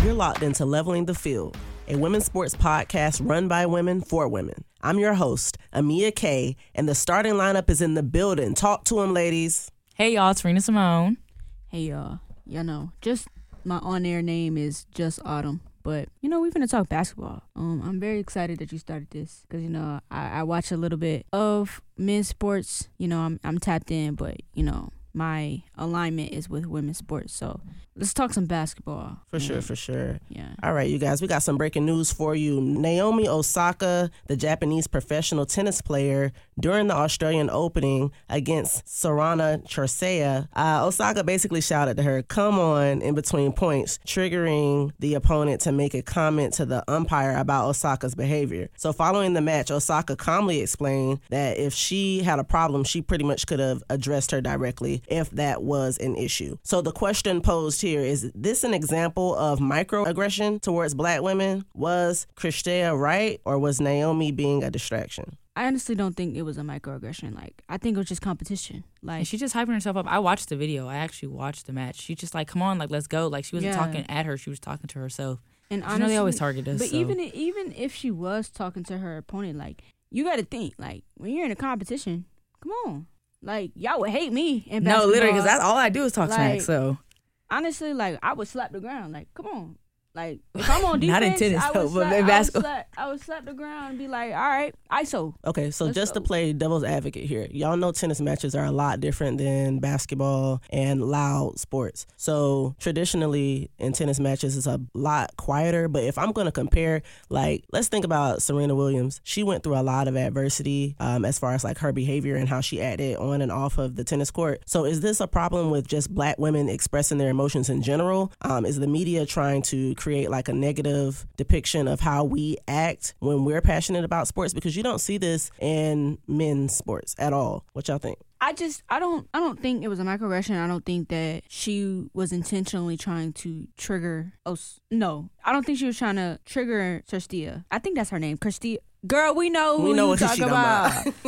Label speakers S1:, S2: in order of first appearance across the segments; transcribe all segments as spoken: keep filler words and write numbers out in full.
S1: You're locked into Leveling the Field, a women's sports podcast run by women for women. I'm your host, Amia K, and the starting lineup is in the building. Talk to them, ladies.
S2: Hey, y'all. It's Rena Simone.
S3: Hey, y'all. Y'all know, just my on-air name is Just Autumn. But, you know, we're going to talk basketball. Um, I'm very excited that you started this because, you know, I, I watch a little bit of men's sports. You know, I'm I'm tapped in, but, you know, my alignment is with women's sports. So let's talk some basketball.
S1: For sure, for sure.
S3: Yeah.
S1: All right, you guys, we got some breaking news for you. Naomi Osaka, the Japanese professional tennis player, during the Australian Opening against Sorana Cirsea, uh, Osaka basically shouted to her, "Come on," in between points, triggering the opponent to make a comment to the umpire about Osaka's behavior. So following the match, Osaka calmly explained that if she had a problem, she pretty much could have addressed her directly if that was an issue. So the question posed here, is this an example of microaggression towards black women? Was Cirsea right, or was Naomi being a distraction?
S3: I honestly don't think it was a microaggression. Like, I think it was just competition. Like,
S2: And she's just hyping herself up. I watched the video. I actually watched the match. She just like, come on, like, let's go. Like, she wasn't
S3: Yeah.
S2: talking at her. She was talking to herself.
S3: and
S2: You
S3: honestly,
S2: know they always target us.
S3: But
S2: so.
S3: even even if she was talking to her opponent, like, you got to think, like, when you're in a competition, come on. Like, y'all would hate me in basketball.
S2: No, literally, because that's all I do is talk smack.
S3: Like,
S2: So
S3: honestly, like, I would slap the ground. Like, come on. Like, if I'm on defense,
S2: Not in tennis,
S3: I,
S2: though,
S3: would
S2: but
S3: slap,
S2: in
S3: I, would
S2: basketball.
S3: slap, I would slap the ground and be like, all right, I S O.
S1: Okay, so
S3: Let's
S1: just
S3: go.
S1: to play devil's advocate here, y'all know tennis matches are a lot different than basketball and loud sports. So traditionally in tennis matches, it's a lot quieter. But if I'm going to compare, like, let's think about Serena Williams. She went through a lot of adversity um, as far as like her behavior and how she acted on and off of the tennis court. So is this a problem with just black women expressing their emotions in general? Um, is the media trying to create like a negative depiction of how we act when we're passionate about sports? Because you don't see this in men's sports at all. What y'all think?
S3: I just, I don't, I don't think it was a microaggression. I don't think that she was intentionally trying to trigger. Oh, no, I don't think she was trying to trigger Cirsea. I think that's her name, Cirsea. Girl, we know who
S1: We know
S3: you
S1: what
S3: talk
S1: she talking
S3: about.
S1: about.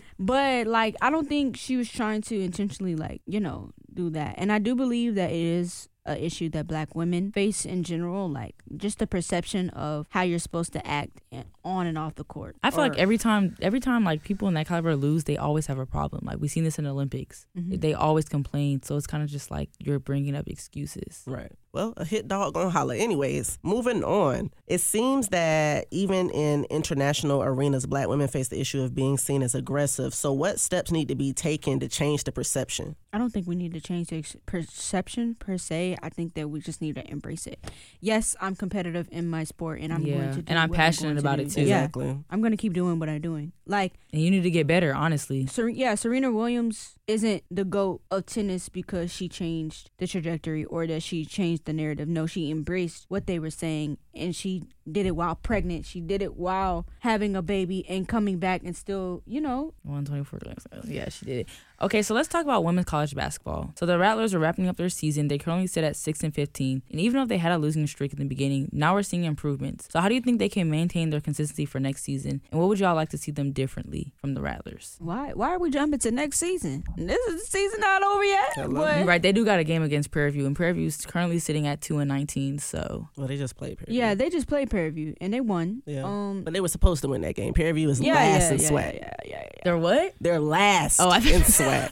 S3: But like, I don't think she was trying to intentionally, like, you know, do that. And I do believe that it is an issue that black women face in general, like just the perception of how you're supposed to act on and off the court.
S2: I feel
S3: Or-
S2: like every time, every time like people in that caliber lose, they always have a problem. Like we've seen this in the Olympics.
S3: Mhm.
S2: They always complain. So it's kind of just like you're bringing up excuses.
S1: Right. Well, a hit dog gonna holler. Anyways, moving on. It seems that even in international arenas, black women face the issue of being seen as aggressive. So what steps need to be taken to change the perception?
S3: I don't think we need to change the ex- perception per se. I think that we just need to embrace it. Yes, I'm competitive in my sport, and I'm
S2: Yeah,
S3: going to do
S2: and I'm
S3: what
S2: passionate
S3: going to
S2: about
S3: do.
S2: it, too.
S3: Yeah,
S1: Exactly.
S3: I'm going to keep doing what I'm doing. Like,
S2: And you need to get better, honestly.
S3: Ser- yeah, Serena Williams isn't the GOAT of tennis because she changed the trajectory or that she changed the narrative. No, she embraced what they were saying, and she did it while pregnant. She did it while having a baby and coming back and still, you know.
S2: one twenty-four Yeah, she did it. Okay, so let's talk about women's college basketball. So the Rattlers are wrapping up their season. They currently sit at six and fifteen. And even though they had a losing streak in the beginning, now we're seeing improvements. So how do you think they can maintain their consistency for next season? And what would y'all like to see them differently from the Rattlers?
S3: Why Why are we jumping to next season? This is the season not over yet.
S1: Hello.
S3: But-
S2: You're right, they do got a game against Prairie View, and Prairie View is currently sitting at two and nineteen. So
S1: Well, they just played Prairie
S3: Yeah,
S1: View.
S3: they just played Prairie View and they won.
S1: Yeah.
S3: Um,
S1: But they were supposed to win that game. Prairie View is
S3: yeah,
S1: last
S3: yeah,
S1: in
S3: yeah,
S1: sweat.
S3: yeah, yeah, yeah.
S2: they're what?
S1: They're last
S2: Oh, I
S1: in
S2: think-
S1: sweat.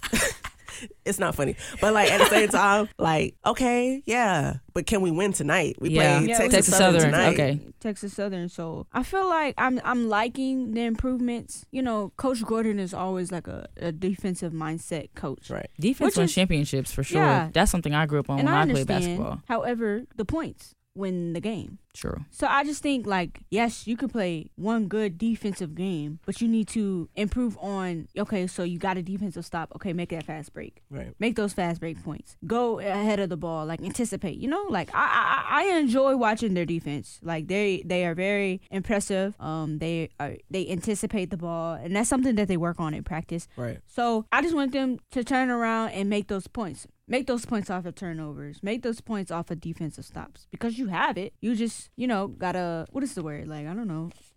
S1: It's not funny. But like at the same time, like, okay, yeah. But can we win tonight? We
S2: Yeah.
S1: play
S3: Yeah,
S1: Texas,
S2: Texas
S1: Southern,
S2: Southern,
S1: tonight.
S2: okay.
S3: Texas Southern. So I feel like I'm I'm liking the improvements. You know, Coach Gordon is always like a, a defensive mindset coach.
S1: Right.
S2: Defense
S3: Which
S2: wins
S3: is-
S2: championships for sure.
S3: Yeah.
S2: That's something I grew up on
S3: And
S2: when
S3: I
S2: I, played
S3: understand.
S2: basketball.
S3: However, the points win the game.
S2: True.
S3: So I just think, like, yes, you could play one good defensive game, but you need to improve on, okay, so you got a defensive stop. Okay, make that fast break.
S1: Right.
S3: Make those fast break points. Go ahead of the ball, like anticipate. You know, like I I, I enjoy watching their defense. Like they they are very impressive. Um, they are they anticipate the ball, and that's something that they work on in practice.
S1: Right.
S3: So I just want them to turn around and make those points. Make those points off of turnovers. Make those points off of defensive stops because you have it. You just, you know, gotta, what is the word? Like, I don't know.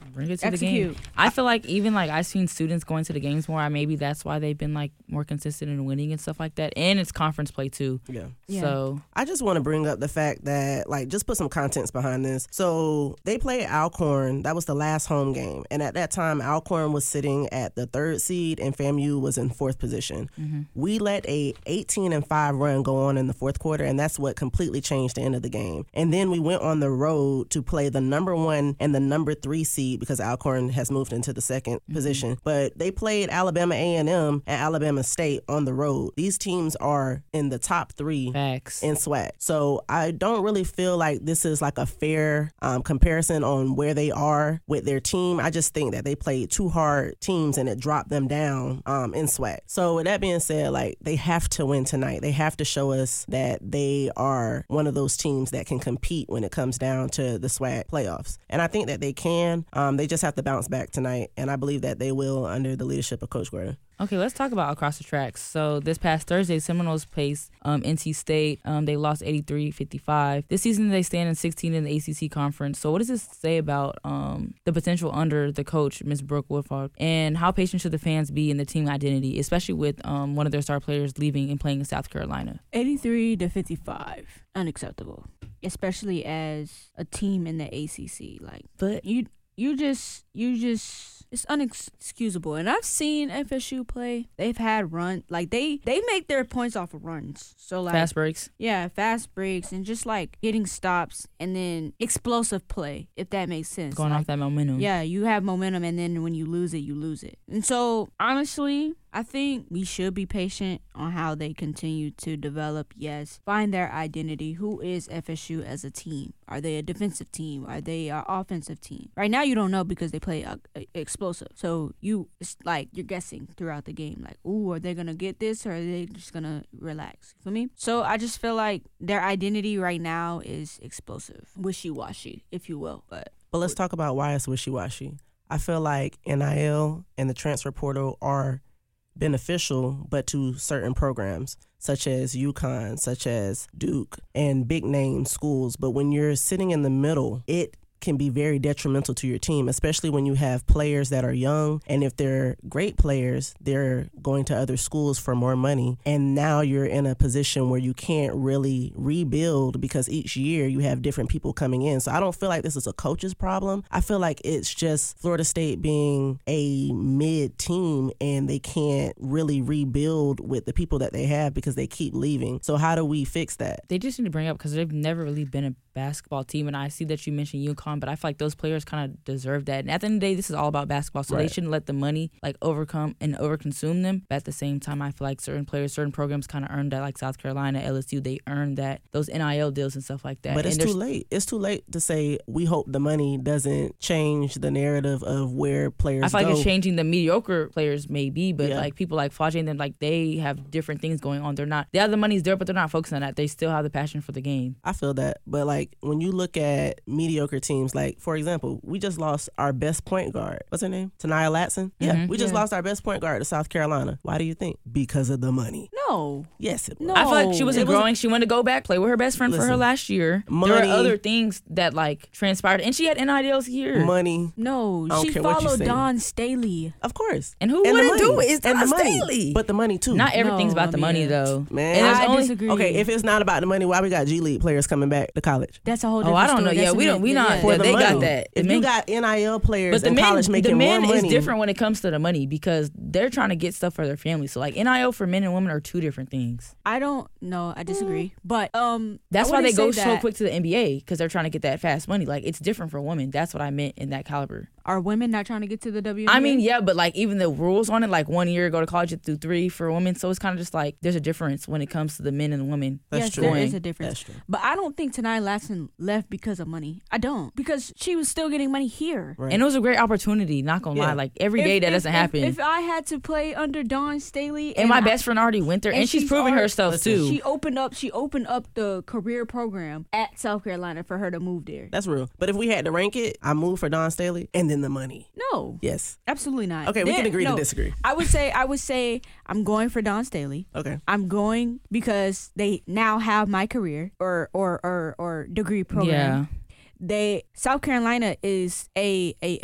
S2: bring it to
S3: Execute.
S2: the game. I feel like even like I've seen students going to the games more. Maybe that's why they've been like more consistent in winning and stuff like that. And it's conference play too.
S1: Yeah.
S3: Yeah.
S2: So
S1: I just want to bring up the fact that, like, just put some contents behind this. So they played Alcorn. That was the last home game. And at that time, Alcorn was sitting at the third seed and FAMU was in fourth position.
S2: mm-hmm.
S1: We let a eighteen and five run go on in the fourth quarter, and that's what completely changed the end of the game. And then we went on the road to play the number one and the number three seed because Alcorn has moved into the second
S2: mm-hmm.
S1: position. But they played Alabama A and M and Alabama State on the road. These teams are in the top three
S2: Facts.
S1: in SWAC. So I don't really feel like this is like a fair um, comparison on where they are with their team. I just think that they played two hard teams and it dropped them down um, in SWAC. So with that being said, like, they have to win tonight. They have to show us that they are one of those teams that can compete when it comes down to the SWAC playoffs. And I think that they can. Um, they just have to bounce back tonight. And I believe that they will under the leadership of Coach Guerra.
S2: Okay, let's talk about across the tracks. So this past Thursday, Seminoles faced um, N C State. Um, they lost eighty-three fifty-five. This season, they stand in sixteen in the A C C conference. So what does this say about um, the potential under the coach, Miz Brooke Woodford, and how patient should the fans be in the team identity, especially with um, one of their star players leaving and playing in South Carolina?
S3: eighty-three to fifty-five. Unacceptable. Especially as a team in the A C C. Like,
S2: But
S3: you, you just, you just... It's unexcusable. And I've seen F S U play. They've had run like they they make their points off of runs. So like
S2: fast breaks.
S3: Yeah, fast breaks and just like getting stops and then explosive play, if that makes sense.
S2: Going
S3: like,
S2: off that momentum.
S3: Yeah, you have momentum and then when you lose it, you lose it. And so honestly, I think we should be patient on how they continue to develop. Yes, find their identity. Who is F S U as a team? Are they a defensive team? Are they an offensive team? Right now, you don't know because they play uh, explosive. So you, it's like you're guessing throughout the game. Like, ooh, are they gonna get this or are they just gonna relax? You feel me? So I just feel like their identity right now is explosive, wishy-washy, if you will. But
S1: But let's talk about why it's wishy-washy. I feel like N I L and the transfer portal are beneficial, but to certain programs such as UConn, such as Duke, and big name schools. But when you're sitting in the middle, it can be very detrimental to your team, especially when you have players that are young. And if they're great players, they're going to other schools for more money. And now you're in a position where you can't really rebuild because each year you have different people coming in. So I don't feel like this is a coach's problem. I feel like it's just Florida State being a mid team and they can't really rebuild with the people that they have because they keep leaving. So how do we fix that?
S2: They just need to bring up because they've never really been a basketball team. And I see that you mentioned UConn, but I feel like those players kind of deserve that. And at the end of the day, this is all about basketball, so
S1: Right.
S2: they shouldn't let the money like overcome and overconsume them. But at the same time, I feel like certain players, certain programs kind of earned that, like South Carolina, L S U, they earned that, those N I L deals and stuff like that.
S1: But it's
S2: and
S1: too late. It's too late to say we hope the money doesn't change the narrative of where players
S2: I feel
S1: go.
S2: like it's changing the mediocre players maybe, but
S1: Yeah.
S2: like people like Flage and them, like they have different things going on. They're not, they have the money's there, but they're not focusing on that. They still have the passion for the game.
S1: I feel that. But like when you look at mediocre teams, like for example, we just lost our best point guard. What's her name? Tanaya Latson? Yeah.
S2: Mhm.
S1: We just
S3: Yeah.
S1: lost our best point guard to South Carolina. Why do you think? Because of the money.
S3: no,
S1: Yes, it was.
S3: No.
S2: I feel like she
S3: Oh,
S2: wasn't
S1: it was-
S2: growing. She wanted to go back, play with her best friend for her
S1: Listen,
S2: last year. There
S1: money-
S2: were other things that like transpired, and she had N I Ls here.
S1: Money.
S3: no.
S1: I don't
S3: She
S1: care what you
S3: followed
S1: say.
S3: Don Staley.
S1: Of course.
S2: And who
S1: And the
S2: wouldn't
S1: money.
S2: do it? It's
S1: And
S2: Don
S1: the money.
S2: Staley.
S1: But the money too.
S2: Not everything's
S3: No,
S2: about
S3: I
S2: the
S3: mean,
S2: money though.
S1: Man.
S2: And there's
S3: I
S2: only,
S3: disagree.
S1: Okay, if it's not about the money, why we got G League players coming back to college?
S3: That's a whole
S2: Oh,
S3: different
S2: I don't know.
S3: story.
S2: Yeah,
S3: That's
S2: we
S3: a
S2: don't-
S3: man-
S2: we not-
S3: yeah.
S1: For the
S2: they got
S1: money.
S2: that. The
S1: If
S2: men-
S1: you got N I L players
S2: but the
S1: in
S2: men,
S1: college making
S2: the men
S1: more
S2: is
S1: money,
S2: different when it comes to the money because they're trying to get stuff for their family. So like N I L for men and women are two different things.
S3: I don't know. I disagree. But um,
S2: That's
S3: I
S2: why they
S3: wouldn't
S2: go
S3: say
S2: so
S3: that-
S2: quick to the N B A because they're trying to get that fast money. Like it's different for women. That's what I meant in that caliber.
S3: Are women not trying to get to the W N B A?
S2: I mean, yeah, but like even the rules on it, like one year go to college through three for women. So it's kind of just like there's a difference when it comes to the men and the women.
S1: That's
S3: yes,
S1: true.
S3: there
S2: Going.
S3: is a difference.
S1: That's true.
S3: But I don't think Tanaya Latson left because of money. I don't. Because she was still getting money here.
S1: Right.
S2: And it was a great opportunity, not gonna
S1: Yeah.
S2: lie. Like every
S3: If-
S2: day that
S3: if-
S2: doesn't
S3: if-
S2: happen.
S3: If, I had to play under Dawn Staley,
S2: and my
S3: I-
S2: best friend already went there, and,
S3: and
S2: she's,
S3: she's
S2: proving her
S3: already-
S2: stuff
S1: Listen,
S2: too.
S3: She opened up. She opened up the career program at South Carolina for her to move there.
S1: That's real. But if we had to rank it, I moved for Don Staley and then the money.
S3: No,
S1: Yes.
S3: absolutely not.
S1: Okay, we
S3: There-
S1: can agree to
S3: no.
S1: disagree.
S3: I would say. I would say I'm going for Dawn Staley.
S1: Okay.
S3: I'm going because they now have my career or or or, or degree program.
S2: yeah.
S3: They South Carolina is a, a a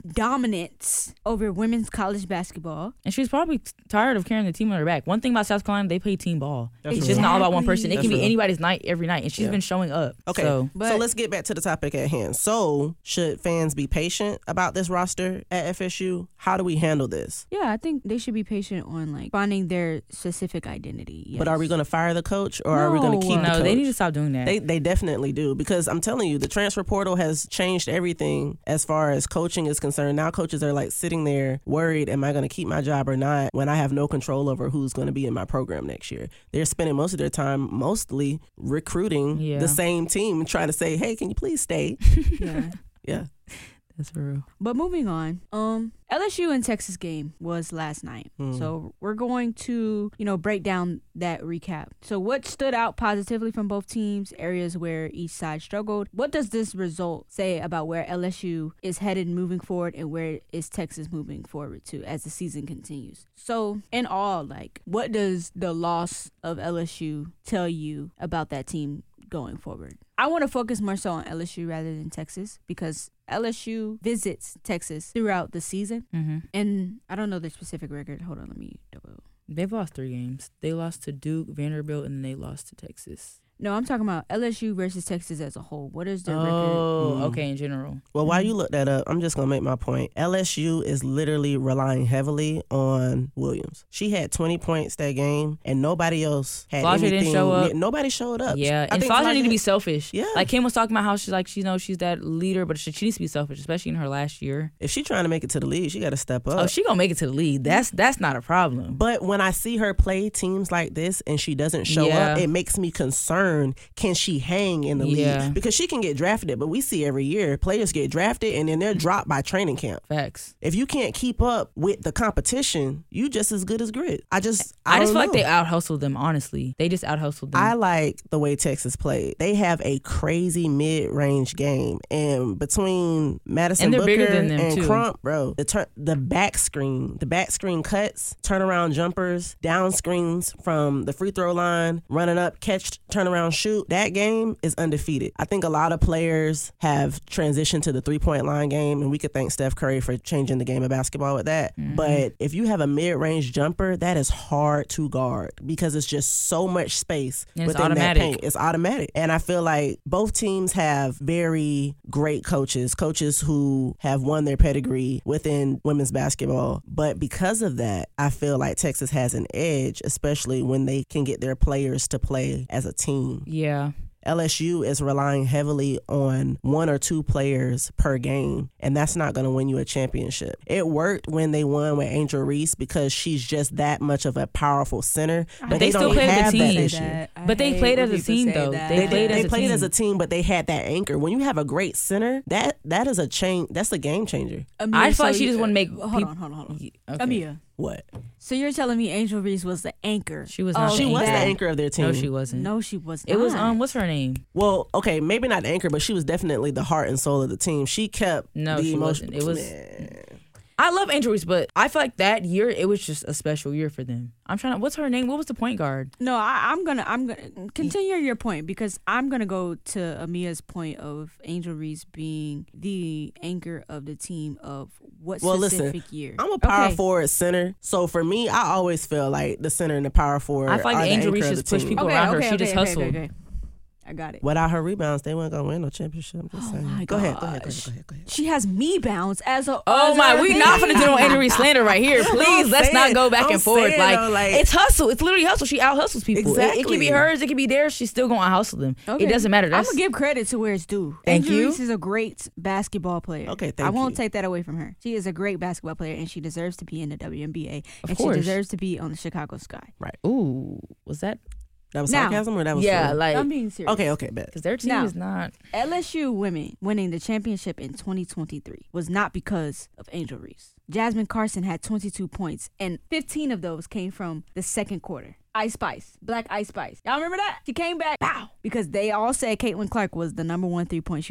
S3: dominance over women's college basketball.
S2: And she's probably t- tired of carrying the team on her back. One thing about South Carolina, they play team ball.
S1: That's
S2: it's
S1: real.
S2: just not all about one person. It
S1: That's
S2: can be
S1: real.
S2: anybody's night every night, and she's
S1: Yeah.
S2: been showing up.
S1: Okay,
S2: So,
S1: so,
S3: But-
S1: let's get back to the topic at hand. So, should fans be patient about this roster at F S U? How do we handle this?
S3: Yeah, I think they should be patient on like finding their specific identity. Yes.
S1: But are we going to fire the coach or are we going to
S3: No.
S1: keep the
S2: no,
S1: coach?
S2: they need to stop doing that.
S1: They they definitely do, because I'm telling you, the transfer portal has changed everything as far as coaching is concerned. Now coaches are like sitting there worried, am I going to keep my job or not, when I have no control over who's going to be in my program next year. They're spending most of their time mostly recruiting
S2: Yeah.
S1: the same team and trying to say, hey, can you please stay?
S3: Yeah.
S1: Yeah.
S2: That's for real.
S3: But moving on, um, L S U and Texas game was last night.
S1: Mm.
S3: So we're going to, you know, break down that recap. So what stood out positively from both teams, areas where each side struggled? What does this result say about where L S U is headed moving forward and where is Texas moving forward to as the season continues? So in all, like, what does the loss of L S U tell you about that team going forward? I want to focus more so on L S U rather than Texas, because L S U visits Texas throughout the season.
S2: Mm-hmm.
S3: And I don't know the specific record. Hold on, let me double.
S2: They've lost three games. They lost to Duke, Vanderbilt, and then they lost to Texas.
S3: No, I'm talking about L S U versus Texas as a whole. What is their record?
S2: Oh,
S1: Mm.
S2: okay, in general.
S1: Well, while you look that up, I'm just going to make my point. L S U is literally relying heavily on Williams. She had twenty points that game, and nobody else had
S2: Flau'jae didn't
S1: anything.
S2: show up.
S1: Nobody showed up.
S2: Yeah,
S1: I
S2: and
S1: think
S2: Flau'jae need to
S1: Flau'jae-
S2: be selfish.
S1: Yeah.
S2: Like Kim was talking about how she's like, she knows she's that leader, but she, she needs to be selfish, especially in her last year.
S1: If she's trying to make it to the league, she got to step up.
S2: Oh, she gonna make it to the league. That's that's not a problem.
S1: But when I see her play teams like this and she doesn't show
S2: Yeah.
S1: up, it makes me concerned. Can she hang in the
S2: Yeah.
S1: league? Because she can get drafted, but we see every year players get drafted and then they're dropped by training camp.
S2: Facts.
S1: If you can't keep up with the competition, you just as good as grit. I just, I,
S2: I, just
S1: don't
S2: feel like
S1: know.
S2: they out hustled them. Honestly, they just out hustled them.
S1: I like the way Texas played. They have a crazy mid-range game, and between Madison
S2: And they're
S1: Booker
S2: bigger than them,
S1: and
S2: too.
S1: Crump, bro, the turn, the back screen, the back screen cuts, turnaround jumpers, down screens from the free throw line, running up, catch, turnaround, shoot. That game is undefeated. I think a lot of players have transitioned to the three-point line game, and we could thank Steph Curry for changing the game of basketball with that.
S2: Mm-hmm.
S1: But if you have a mid-range jumper, that is hard to guard because it's just so much space
S2: And it's
S1: within
S2: automatic.
S1: that paint. It's automatic. And I feel like both teams have very great coaches, coaches who have won their pedigree within women's basketball. But because of that, I feel like Texas has an edge, especially when they can get their players to play as a team.
S2: yeah.
S1: L S U is relying heavily on one or two players per game, and that's not going to win you a championship. It worked when they won with Angel Reese because she's just that much of a powerful center, but
S2: They
S1: they,
S2: still
S1: don't
S2: played with
S1: have
S2: the
S1: that
S2: team.
S1: issue.
S2: But they played as a team, though. They
S1: They,
S2: played
S1: they
S2: as a
S1: played
S2: team.
S1: as a team, but they had that anchor. When you have a great center, that that is a change. That's a game changer.
S2: I feel like she just wanna make
S3: Hold
S2: peop-
S3: on, hold on, hold on.
S2: Okay.
S3: Amia.
S1: What?
S3: So you're telling me Angel Reese was the anchor?
S2: She was not
S3: Oh,
S2: the
S1: She was the
S2: anchor.
S1: anchor of their team.
S2: No, she wasn't.
S3: No, she was.
S2: It was
S3: not.
S2: um. What's her name?
S1: Well, okay, maybe not the anchor, but she was definitely the heart and soul of the team. She kept
S2: No,
S1: the
S2: she
S1: emotion.
S2: wasn't. It was-
S1: Man.
S2: I love Angel Reese, but I feel like that year it was just a special year for them. I'm trying to. What's her name? What was the point guard?
S3: No, I, I'm gonna I'm gonna continue your point because I'm gonna go to Amia's point of Angel Reese being the anchor of the team of what
S1: Well, listen,
S3: specific year.
S1: I'm a power
S3: Okay.
S1: forward center, so for me, I always feel like the center and the power forward.
S2: I feel like
S1: are the
S2: Angel
S1: anchor
S2: Reese
S1: of
S2: just
S1: the
S2: pushed
S1: team.
S2: people
S3: Okay,
S2: around her.
S3: okay,
S2: She
S3: okay,
S2: just
S3: okay,
S2: hustled.
S3: okay, okay. I got it.
S1: Without her rebounds, they weren't gonna win no championship. I'm just
S3: Oh
S1: saying.
S3: my
S1: go ahead, go ahead, go ahead,
S3: gosh.
S1: go ahead, go ahead.
S3: She has me bounce as a.
S2: Oh
S3: as
S2: my,
S3: a
S2: we
S3: thing.
S2: not finna do no Angel Reese slander right here. Please,
S1: I'm
S2: let's not
S1: saying-
S2: go back
S1: I'm
S2: and forth.
S1: saying,
S2: Like,
S1: though, like-
S2: it's hustle. It's literally hustle. She out hustles people. It- It, can
S1: Exactly.
S2: be hers. It can be theirs. She's still gonna hustle them.
S3: Okay.
S2: It doesn't matter.
S3: I'm
S2: That's
S3: gonna give credit to where it's due.
S2: Thank
S3: Angel
S2: you.
S3: Reese is a great basketball player.
S1: Okay,
S3: I
S1: thank
S3: won't
S1: you.
S3: take that away from her. She is a great basketball player, and she deserves to be in the W N B A,
S2: Of
S3: and
S2: course.
S3: she deserves to be on the Chicago Sky.
S2: ooh. Was that?
S1: That was
S3: Now-
S1: sarcasm or that was
S2: Yeah,
S1: for-
S2: like
S3: I'm being serious.
S1: okay, okay, bet.
S2: because their team
S3: Now-
S2: is not.
S3: L S U women winning the championship in twenty twenty-three was not because of Angel Reese. Jasmine Carson had twenty-two points, and fifteen of those came from the second quarter. Ice Spice, Black Ice Spice. Y'all remember that? She came back, pow, because they all said Caitlin Clark was the number one three-point shooter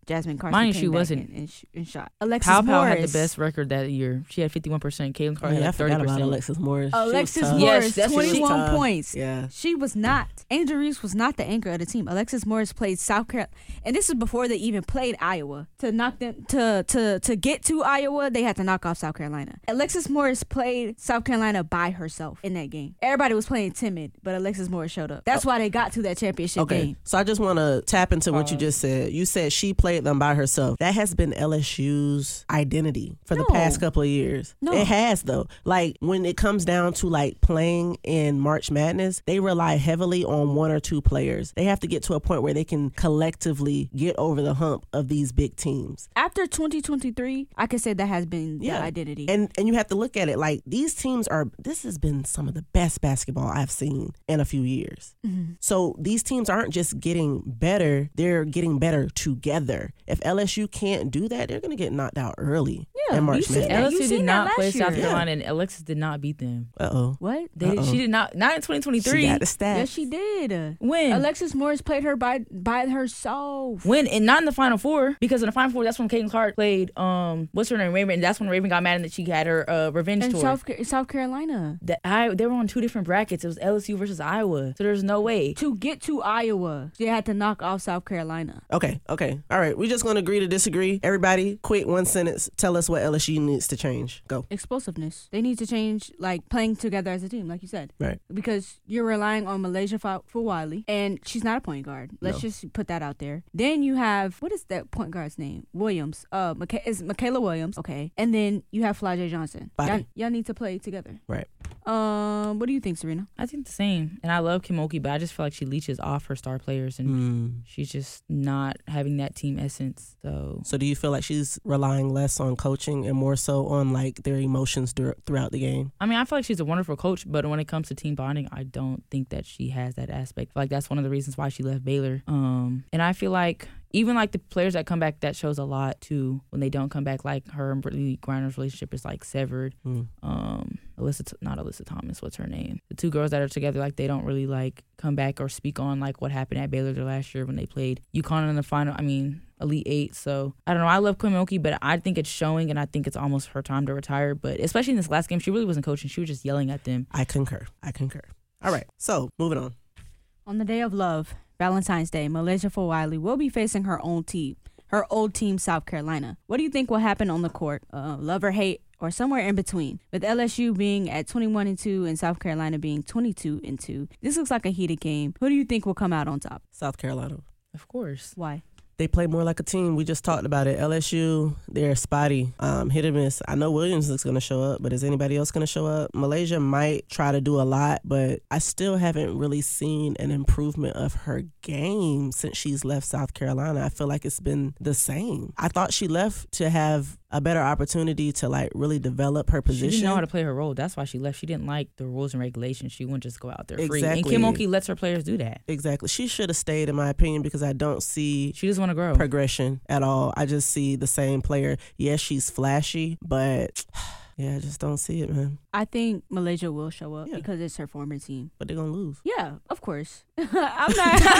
S3: Jasmine Carson
S2: Mind you,
S3: came
S2: she
S3: back
S2: wasn't-
S3: and, and, sh- and shot. Alexis
S2: Pow Pow
S3: Morris
S2: had the best record that year. She had fifty-one percent. Caitlin
S1: Oh,
S2: Clark
S1: yeah, I
S2: had
S1: forgot
S2: thirty
S1: about
S2: percent.
S1: Alexis Morris. She was
S3: Alexis
S1: tough.
S2: Yes,
S3: Morris,
S2: that's what she was
S3: twenty-one
S1: tough.
S3: points.
S1: Yeah.
S3: She was not. Angel Reese was not the anchor of the team. Alexis Morris played South Carolina, and this is before they even played Iowa. To knock them to to to get to Iowa, they had to knock off South Carolina. Alexis Morris played South Carolina by herself in that game. Everybody was playing timid, but Alexis Morris showed up. That's why they got to that championship
S1: Okay,
S3: game.
S1: so I just want to tap into what you just said. You said she played them by herself. That has been L S U's identity for the
S3: No.
S1: past couple of years.
S3: No.
S1: It has, though. Like, when it comes down to, like, playing in March Madness, they rely heavily on one or two players. They have to get to a point where they can collectively get over the hump of these big teams.
S3: After twenty twenty-three, I could say that has been
S1: Yeah.
S3: the identity.
S1: And and you have to look at it like these teams are, this has been some of the best basketball I've seen in a few years.
S3: Mm-hmm.
S1: So these teams aren't just getting better, they're getting better together. If L S U can't do that, they're going to get knocked out early
S3: Yeah,
S1: in March
S3: you see
S1: Madness.
S3: that.
S2: L S
S3: You
S2: U
S3: seen
S2: did
S3: that
S2: not
S3: last
S2: play South
S3: year.
S2: Carolina, and Alexis did not beat them.
S1: Uh-oh.
S3: What?
S2: They did,
S1: Uh-oh.
S2: she did not. Not in twenty twenty-three.
S1: She got the stats.
S3: Yes, she did.
S2: When?
S3: Alexis Morris played her by by herself.
S2: When and not in the Final Four, because in the Final Four, that's when Caitlin Clark played. Um, what's her name, Raven, and that's when Raven got mad and that she had her uh, revenge
S3: In
S2: tour.
S3: South, Ca- South Carolina.
S2: That I they were on two different brackets. It was L S U versus Iowa, so there's no way.
S3: To get to Iowa, they had to knock off South Carolina.
S1: Okay, okay. All right, we're just going to agree to disagree. Everybody, quick, one sentence. Tell us what L S U needs to change. Go.
S3: Explosiveness. They need to change, like, playing together as a team, like you said.
S1: Right.
S3: Because you're relying on Malaysia Fa- Fawali, and she's not a point guard. Let's
S1: No.
S3: just put that out there. Then you have, what is that point guard's name? Williams. Uh, Micha- is Michaela Williams. Okay. And then you have Flajay Johnson.
S1: Body.
S3: Y'all, y'all need to play together.
S1: Right.
S3: Um, what do you think, Serena?
S2: I think the same, and I love Kim Mulkey, but I just feel like she leeches off her star players, and
S1: Mm.
S2: she's just not having that team essence. So
S1: So do you feel like she's relying less on coaching and more so on, like, their emotions dur- throughout the game?
S2: I mean, I feel like she's a wonderful coach, but when it comes to team bonding, I don't think that she has that aspect. Like, that's one of the reasons why she left Baylor. Um, and I feel like even like the players that come back, that shows a lot too. When they don't come back, like her and Brittany Griner's relationship is like severed.
S1: Mm.
S2: Um, Alyssa, not Alyssa Thomas, what's her name? The two girls that are together, like they don't really like come back or speak on like what happened at Baylor their last year when they played UConn in the final. I mean, Elite Eight. So I don't know. I love Kim Mulkey, but I think it's showing, and I think it's almost her time to retire. But especially in this last game, she really wasn't coaching. She was just yelling at them.
S1: I concur. I concur. All right, so moving on.
S3: On the day of love, Valentine's Day, Malaysia Fawali will be facing her own team, her old team, South Carolina. What do you think will happen on the court? Uh, love or hate, or somewhere in between? With L S U being at twenty-one and two and South Carolina being twenty-two and two, this looks like a heated game. Who do you think will come out on top?
S1: South Carolina.
S2: Of course.
S3: Why?
S1: They play more like a team. We just talked about it. L S U, they're spotty, um, hit or miss. I know Williams is going to show up, but is anybody else going to show up? Malaysia might try to do a lot, but I still haven't really seen an improvement of her game since she's left South Carolina. I feel like it's been the same. I thought she left to have a better opportunity to like really develop her
S2: She
S1: position.
S2: didn't know how to play her role. That's why she left. She didn't like the rules and regulations. She wouldn't just go out there free. And
S1: Exactly.
S2: Kim Mulkey lets her players do that.
S1: Exactly. She should have stayed, in my opinion, because I don't see
S2: She just want to grow.
S1: progression at all. I just see the same player. Yes, she's flashy, but yeah, I just don't see it, man.
S3: I think Malaysia will show up
S1: Yeah.
S3: because it's her former team.
S1: But they're gonna lose.
S3: Yeah, of course. I'm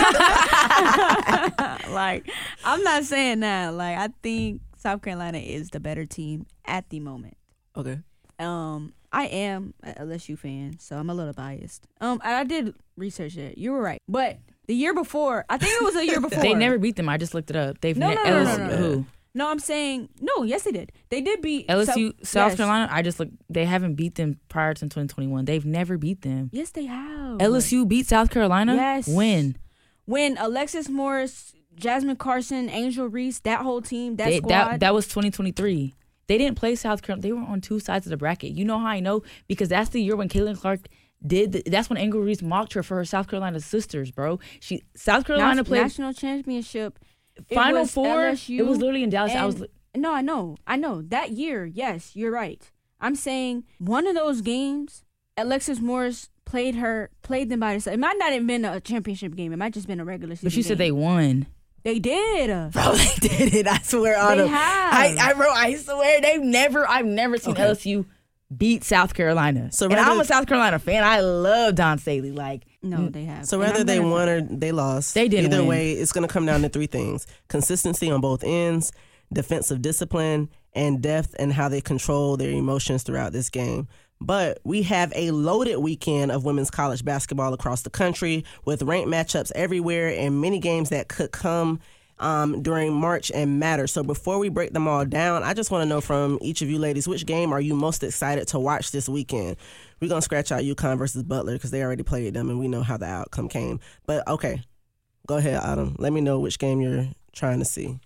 S3: not like I'm not saying that. Like I think South Carolina is the better team at the moment.
S1: Okay.
S3: Um, I am a L S U fan, so I'm a little biased. Um, and I did research it. You were right, but the year before, I think it was a year before.
S2: They never beat them. I just looked it up. They've
S3: No,
S2: ne-
S3: no, no,
S2: L
S3: no,
S2: S U,
S3: no, no.
S2: who?
S3: No, I'm saying no. Yes, they did. They did beat
S2: L S U,
S3: South,
S2: South
S3: yes.
S2: Carolina. I just looked. They haven't beat them prior to twenty twenty-one. They've never beat them.
S3: Yes, they have.
S2: L S U beat South Carolina.
S3: Yes.
S2: When?
S3: When Alexis Morris, Jasmine Carson, Angel Reese, that whole team, that
S2: They,
S3: squad.
S2: that that was twenty twenty-three. They didn't play South Carolina. They were on two sides of the bracket. You know how I know? Because that's the year when Caitlin Clark did. The, that's when Angel Reese mocked her for her South Carolina sisters, bro. She South Carolina
S3: Nas-
S2: played
S3: national championship. It
S2: Final
S3: was
S2: Four.
S3: L S U
S2: It was literally in Dallas. I was.
S3: and- No, I know. I know. That year, yes, you're right. I'm saying one of those games, Alexis Morris played her, played them by herself. It might not have been a championship game. It might just been a regular season
S2: But she said
S3: game.
S2: they won.
S3: They did.
S2: Bro, they did it. I swear on
S3: They
S2: them.
S3: have.
S2: I, I, bro, I swear they've never. I've never seen
S1: Okay.
S2: L S U beat South Carolina.
S1: So
S2: and
S1: rather-
S2: I'm a South Carolina fan. I love Don Staley. Like
S3: No,
S2: Mm.
S3: they have.
S1: So
S3: And
S1: whether
S3: I'm
S1: they
S3: gonna-
S1: won or they lost,
S2: They didn't
S1: either
S2: win.
S1: way, it's going to come down to three things: consistency on both ends, defensive discipline, and depth and how they control their emotions throughout this game. But we have a loaded weekend of women's college basketball across the country with ranked matchups everywhere and many games that could come um, during March and matter. So before we break them all down, I just want to know from each of you ladies, which game are you most excited to watch this weekend? We're going to scratch out UConn versus Butler because they already played them and we know how the outcome came. But okay, go ahead, Autumn. Let me know which game you're trying to see.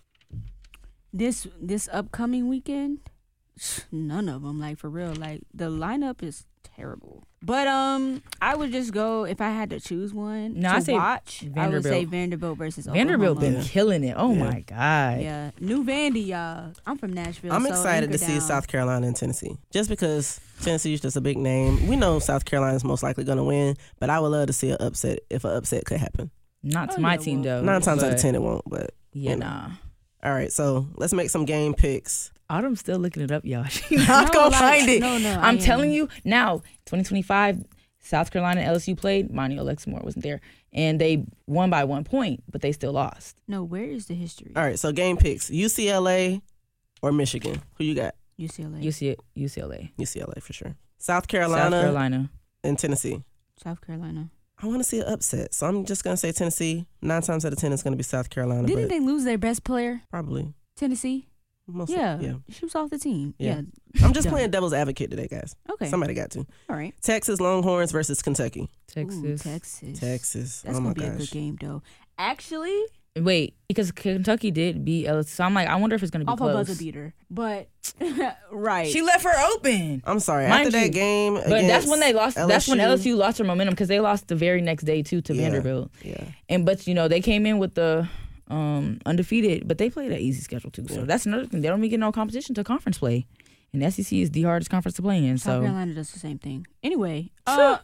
S3: This this upcoming weekend, none of them. Like for real, like the lineup is terrible. But um, I would just go if I had to choose one
S2: No,
S3: to
S2: I say
S3: watch. I would
S2: Vanderbilt.
S3: say Vanderbilt versus
S2: Vanderbilt
S3: Oklahoma.
S2: been killing it. Oh
S1: Yeah.
S2: my god.
S3: Yeah, New Vandy, y'all. I'm from Nashville.
S1: I'm
S3: so
S1: excited to
S3: anchor
S1: see
S3: down.
S1: South Carolina and Tennessee. Just because Tennessee is just a big name. We know South Carolina is most likely going to win, but I would love to see an upset if an upset could happen.
S2: Not to
S3: Oh,
S2: my
S3: yeah,
S2: team
S3: well,
S2: though.
S1: Nine times out of
S2: but-
S1: ten it won't, but
S2: Yeah,
S1: you know.
S2: nah.
S1: All right, so let's make some game picks.
S2: Autumn's still looking it up, y'all. She's not
S3: No,
S2: gonna
S3: like,
S2: find it.
S3: No, no. I
S2: I'm
S3: am.
S2: telling you now. twenty twenty-five, South Carolina and L S U played. Mind you, Alexa Moore wasn't there, and they won by one point, but they still lost.
S3: No, where is the history?
S1: All right, so game picks: U C L A or Michigan. Who you got?
S3: U C L A.
S2: U C U C L A,
S1: U C L A for sure. South Carolina,
S2: South Carolina.
S1: and Tennessee.
S3: South Carolina.
S1: I want to see an upset, so I'm just gonna say Tennessee. Nine times out of ten, it's gonna be South Carolina.
S3: Didn't
S1: but
S3: they lose their best player?
S1: probably.
S3: Tennessee.
S1: Most
S3: Yeah.
S1: yeah.
S3: She was off the team.
S1: Yeah.
S3: Yeah.
S1: I'm just
S3: Done.
S1: playing devil's advocate today, guys.
S3: Okay.
S1: Somebody got to.
S3: All right.
S1: Texas Longhorns versus Kentucky.
S2: Texas.
S3: Ooh, Texas.
S1: Texas.
S3: That's
S1: oh my
S3: gonna be
S1: gosh.
S3: a good game though. Actually,
S2: Wait, because Kentucky did beat L S U, so I'm like, I wonder if it's gonna be
S3: off a
S2: close.
S3: buzzer beater, but right.
S2: She left her open.
S1: I'm sorry.
S2: Mind
S1: After
S2: you,
S1: that game,
S2: But that's
S1: against
S2: when they lost. That's when
S1: L S U
S2: L S U lost her momentum because they lost the very next day too to
S1: Yeah.
S2: Vanderbilt.
S1: Yeah.
S2: And but you know they came in with the um, undefeated, but they played an easy schedule too. So
S1: Yeah.
S2: that's another thing. They don't even get no competition to conference play, and the S E C is the hardest conference to play in.
S3: South
S2: So
S3: Carolina does the same thing. Anyway, uh,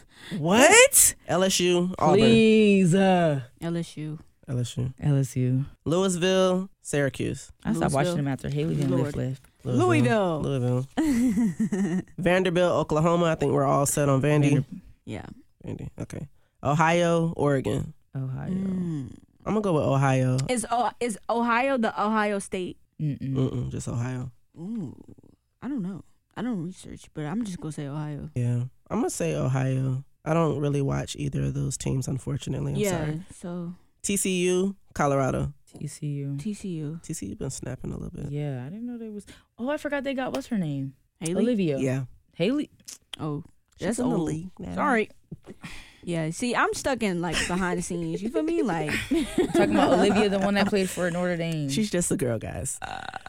S2: what?
S1: L S U, Auburn.
S2: Please, uh,
S3: L S U.
S1: L S U.
S2: L S U.
S1: Louisville, Syracuse.
S2: I stopped watching
S3: Louisville.
S2: them after Haley didn't live
S3: Lord.
S2: left.
S3: Louisville.
S1: Louisville. Vanderbilt, Oklahoma. I think we're all set on Vandy.
S3: Yeah.
S1: Vandy. Okay. Ohio, Oregon.
S2: Ohio.
S3: Mm.
S1: I'm gonna go with Ohio.
S3: Is oh, is Ohio the Ohio State?
S2: Mm-mm.
S1: Mm-mm, just Ohio.
S3: Ooh, I don't know. I don't research, but I'm just gonna say Ohio.
S1: Yeah, I'm gonna say Ohio. I don't really watch either of those teams, unfortunately. I'm
S3: yeah.
S1: sorry.
S3: So
S1: T C U, Colorado.
S2: T C U.
S3: T C U.
S1: T C U been snapping a little bit.
S2: Yeah, I didn't know there was. Oh, I forgot they got what's her name?
S3: Haley.
S2: Olivia.
S1: Yeah.
S2: Haley.
S3: Oh,
S1: She's
S3: that's
S1: in the
S3: old.
S1: league now.
S3: Sorry. Yeah. See, I'm stuck in like behind the scenes. You feel me? Like
S2: Talking about Olivia, the one that played for Notre Dame.
S1: She's just a girl, guys.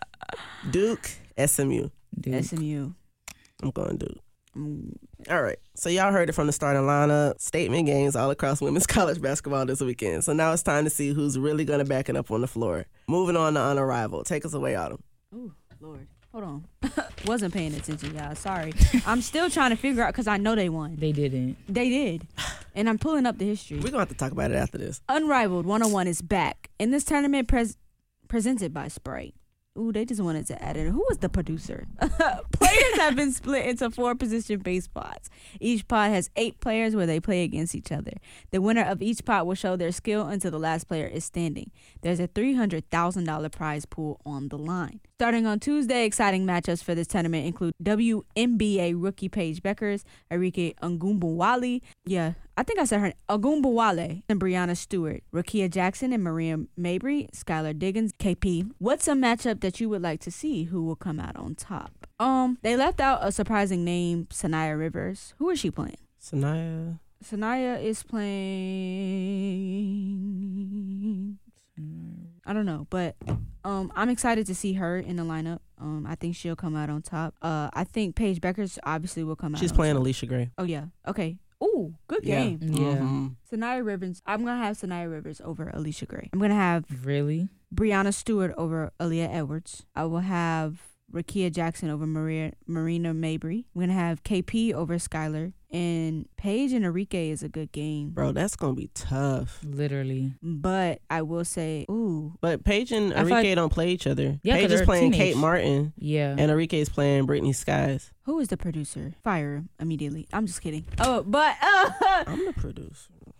S1: Duke, S M U.
S2: Dude.
S3: S M U.
S1: I'm going Duke.
S3: Mm,
S1: All right. So y'all heard it from the starting lineup. Statement games all across women's college basketball this weekend. So now it's time to see who's really going to back it up on the floor. Moving on to Unrivaled. Take us away, Autumn.
S3: Ooh, Lord. Hold on. Wasn't paying attention, y'all. Sorry. I'm still trying to figure out because I know they won.
S2: They didn't.
S3: They did. And I'm pulling up the history.
S1: We're going to have to talk about it after this.
S3: Unrivaled one oh one is back. In this tournament pres- presented by Sprite. Ooh, they just wanted to add in. Who was the producer? Players have been split into four position-based pots. Each pot has eight players where they play against each other. The winner of each pot will show their skill until the last player is standing. There's a three hundred thousand dollars prize pool on the line. Starting on Tuesday, exciting matchups for this tournament include W N B A rookie Paige Beckers, Arike Ogunbowale, yeah, I think I said her, Ogunbowale, and Brianna Stewart, Rakia Jackson and Maria Mabry, Skylar Diggins, K P. What's a matchup that you would like to see? Who will come out on top? Um, they left out a surprising name, Sanaya Rivers. Who is she playing?
S1: Sanaya.
S3: Sanaya is playing. I don't know, but um, I'm excited to see her in the lineup. Um, I think she'll come out on top. Uh, I think Paige Beckers obviously will come out.
S1: She's
S3: on
S1: playing
S3: top.
S1: Alicia Gray.
S3: Oh yeah. Okay. Ooh, good
S1: Yeah.
S3: game.
S2: Yeah.
S1: Mhm.
S3: Sanaya Rivers. I'm gonna have Sanaya Rivers over Alicia Gray. I'm gonna have
S2: Really?
S3: Brianna Stewart over Aaliyah Edwards. I will have Rakia Jackson over Maria Marina Mabry. I'm gonna have K P over Skylar. And Paige and Arike is a good game.
S1: Bro, that's going to be tough.
S2: Literally.
S3: But I will say, ooh,
S1: But Paige and
S2: I feel
S1: Arike
S2: like-
S1: don't play each other.
S2: Yeah, 'cause
S1: Paige is
S2: they're
S1: playing
S2: teenage.
S1: Kate Martin,
S2: Yeah.
S1: and Arike is playing Brittany Skies.
S3: who is the producer? Fire him immediately. I'm just kidding. Oh, but uh,
S1: I'm the producer.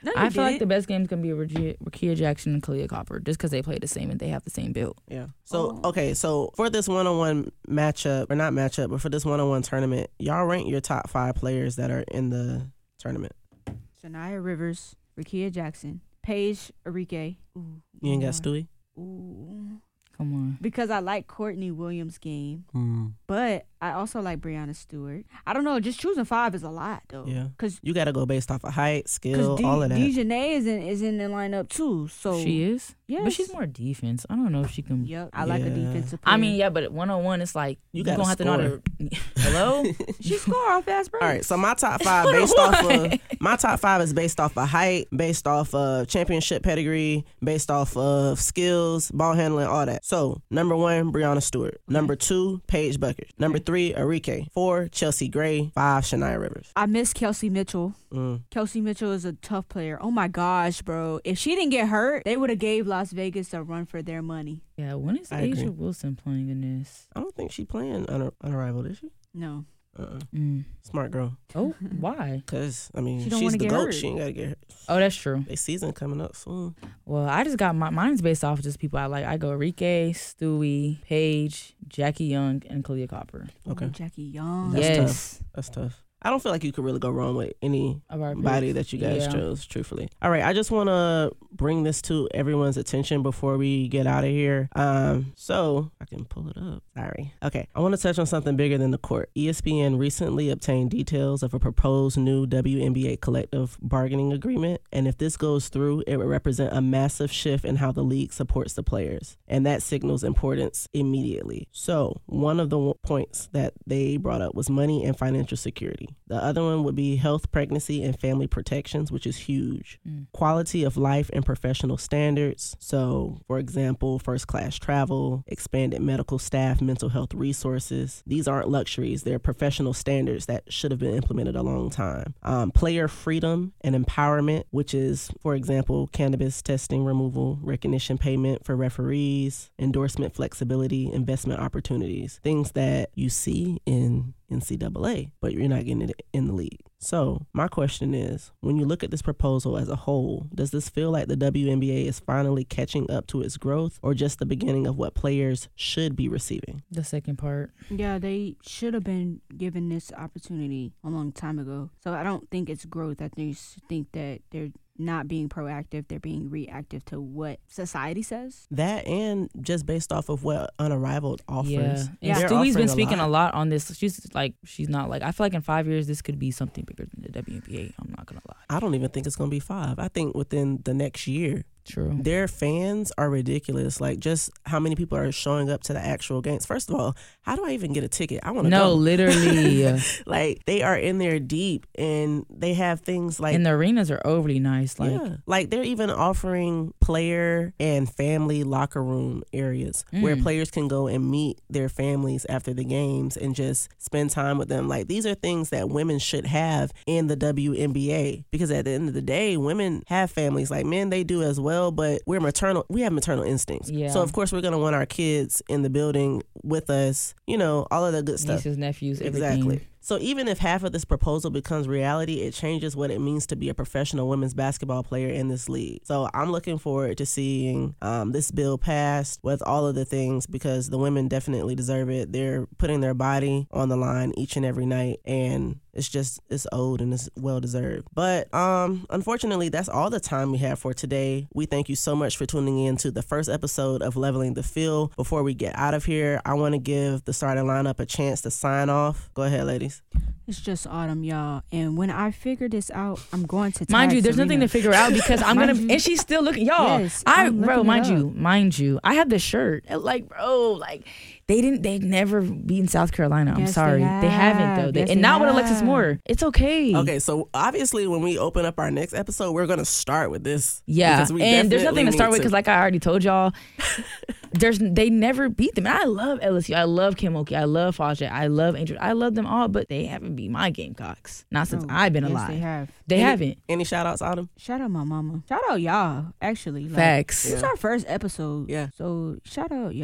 S3: No,
S2: I
S3: you
S2: feel like the
S3: didn't.
S2: best game is gonna be Rakia Rakia Jackson and Kalia Copper, just because they play the same and they have the same build.
S1: Yeah. So
S3: Oh.
S1: okay, so for this one-on-one matchup, or not matchup, but for this one-on-one tournament, y'all rank your top five players that are in the tournament.
S3: Shania Rivers, Rakia Jackson, Paige Arike. Ooh,
S1: You ain't got
S3: Lord.
S1: Stewie?
S3: Ooh.
S2: Come on.
S3: Because I like Courtney Williams' game,
S1: Mm.
S3: but I also like Brianna Stewart. I don't know, just choosing five is a lot though.
S1: Yeah.
S3: Cause,
S1: You got to go based off of height, skill,
S3: cause
S1: all of that.
S3: Dejanay is in is in the lineup too. So
S2: She is?
S3: yes.
S2: But she's more defense. I don't know if she can.
S3: Yep, I like a
S1: Yeah.
S3: defensive player.
S2: I mean, yeah, but one on one, it's like
S1: You
S2: you
S1: gotta
S2: gonna have to know how to. Hello.
S3: she score off fast breaks.
S1: All right, so my top five based off of my top five is based off of height, based off of championship pedigree, based off of skills, ball handling, all that. So number one, Brianna Stewart. Number two, Paige Buckers. Number three, Arike. Four, Chelsea Gray. Five, Shania Rivers.
S3: I miss Kelsey Mitchell.
S1: Mm.
S3: Kelsey Mitchell is a tough player. Oh my gosh, bro! If she didn't get hurt, they would have gave Las Vegas a run for their money.
S2: Yeah, when is
S1: I
S2: Asia
S1: agree.
S2: Wilson playing in this?
S1: I don't think she playing un- unrivaled, is she?
S3: No,
S1: Uh-uh.
S2: Mm.
S1: Smart girl.
S2: Oh, why?
S1: Cause I mean,
S3: She don't
S1: she's
S3: wanna
S1: the
S3: get
S1: goat.
S3: hurt.
S1: She ain't gotta get hurt.
S2: Oh, that's true.
S1: They season coming up soon.
S2: Well, I just got my mine's based off of just people I like. I go Enrique, Stewie, Paige, Jackie Young, and Kalia Copper.
S1: Okay.
S3: Ooh, Jackie Young.
S1: That's
S2: yes.
S1: That's tough. I don't feel like you could really go wrong with any
S2: Of our
S1: body
S2: picks.
S1: that you guys
S2: Yeah.
S1: chose, truthfully. All right, I just want to bring this to everyone's attention before we get out of here. Um, so I can pull it up. Sorry. Okay, I want to touch on something bigger than the court. E S P N recently obtained details of a proposed new W N B A collective bargaining agreement, and if this goes through, it would represent a massive shift in how the league supports the players, and that signals importance immediately. So one of the w- points that they brought up was money and financial security. The other one would be health, pregnancy, and family protections, which is huge.
S2: Mm.
S1: Quality of life and professional standards. So, for example, first class travel, expanded medical staff, mental health resources. These aren't luxuries. They're professional standards that should have been implemented a long time. Um, player freedom and empowerment, which is, for example, cannabis testing removal, recognition payment for referees, endorsement flexibility, investment opportunities. Things that you see in N C double A, but you're not getting it in the league. So my question is, when you look at this proposal as a whole, does this feel like the W N B A is finally catching up to its growth, or just the beginning of what players should be receiving?
S2: The second part.
S3: Yeah, they should have been given this opportunity a long time ago. So I don't think it's growth. I think think that they're not being proactive. They're being reactive to what society says.
S1: That, and just based off of what Unrivaled offers.
S2: Yeah. And
S3: Yeah.
S1: They're
S2: Stewie's been
S1: offering
S2: speaking a
S1: lot.
S2: lot on this. She's like, she's not like, I feel like in five years, this could be something bigger than the W N B A. I'm not going to lie.
S1: I don't even think it's going to be five. I think within the next year,
S2: True.
S1: their fans are ridiculous. Like, just how many people are showing up to the actual games. First of all, how do I even get a ticket? I want to
S2: No,
S1: go.
S2: literally.
S1: Like, they are in there deep, and they have things like,
S2: And the arenas are overly nice. Like,
S1: yeah, like they're even offering player and family locker room areas where
S2: Mm.
S1: players can go and meet their families after the games and just spend time with them. Like, these are things that women should have in the W N B A, because at the end of the day, women have families. Like, men, they do as well, but we're maternal. We have maternal instincts.
S2: Yeah.
S1: So of course we're gonna want our kids in the building with us. You know, all of the good stuff.
S2: nieces, nephews, everything.
S1: Exactly. So even if half of this proposal becomes reality, it changes what it means to be a professional women's basketball player in this league. So I'm looking forward to seeing um, this bill passed with all of the things, because the women definitely deserve it. They're putting their body on the line each and every night, and it's just, it's owed and it's well deserved. But um, unfortunately, that's all the time we have for today. We thank you so much for tuning in to the first episode of Leveling the Field. Before we get out of here, I want to give the starting lineup a chance to sign off. Go ahead, ladies.
S3: It's just autumn, y'all. And when I figure this out, I'm going to
S2: Mind
S3: tag
S2: you, there's
S3: Serena.
S2: nothing to figure out because I'm
S3: Mind
S2: gonna,
S3: you.
S2: and she's still looking, y'all.
S3: Yes,
S2: I,
S3: I'm
S2: bro,
S3: looking
S2: mind
S3: it
S2: you,
S3: up.
S2: mind you, I have the shirt. Like, bro, like they didn't, they never beaten South Carolina. I'm
S3: Yes, they
S2: sorry, they, haven't
S3: have.
S2: though. They,
S3: Yes,
S2: and
S3: they
S2: not with Alexis
S3: have.
S2: Moore. It's okay.
S1: Okay, so obviously when we open up our next episode, we're going to start with this.
S2: Yeah,
S1: because we
S2: and there's
S1: definitely
S2: nothing to start
S1: need
S2: with because, like I already told y'all, there's they never beat them. And I love L S U. I love Kim Mulkey. I love Fawcett. I love Angel. I love them all, but they haven't beat my Gamecocks. Not since
S3: Oh,
S2: I've been
S3: yes,
S2: alive.
S3: They have.
S2: They
S1: Any-
S2: haven't.
S1: Any shout outs, Autumn?
S3: Shout out my mama. Shout out y'all, actually. Like,
S2: Facts.
S3: It's
S1: Yeah.
S3: our first episode.
S1: Yeah.
S3: So shout out y'all.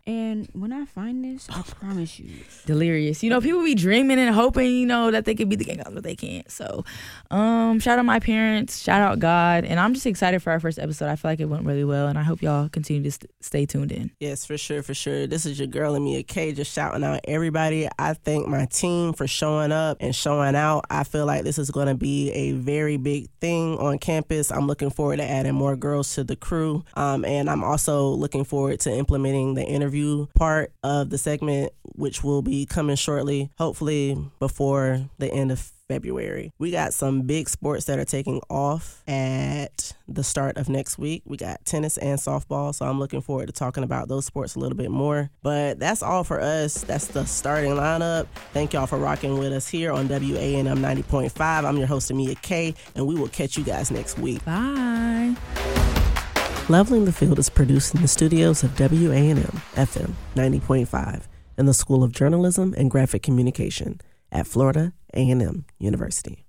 S3: And when I find this, I promise you.
S2: Delirious. You know, people be dreaming and hoping, you know, that they could be the Game Gods, but they can't. So, um, shout out my parents, shout out God, and I'm just excited for our first episode. I feel like it went really well, and I hope y'all continue to st- stay tuned in.
S1: Yes, for sure, for sure. This is your girl, Amia K, just shouting out everybody. I thank my team for showing up and showing out. I feel like this is going to be a very big thing on campus. I'm looking forward to adding more girls to the crew, um, and I'm also looking forward to implementing the interview part of the segment, which will be coming shortly, hopefully before the end of February. We got some big sports that are taking off at the start of next week. We got tennis and softball, so I'm looking forward to talking about those sports a little bit more. But that's all for us. That's the starting lineup. Thank y'all for rocking with us here on W A N M ninety point five. I'm your host, Amia K, and we will catch you guys next week.
S2: Bye.
S1: Leveling the Field is produced in the studios of W A N M F M ninety point five in the School of Journalism and Graphic Communication at Florida A and M University.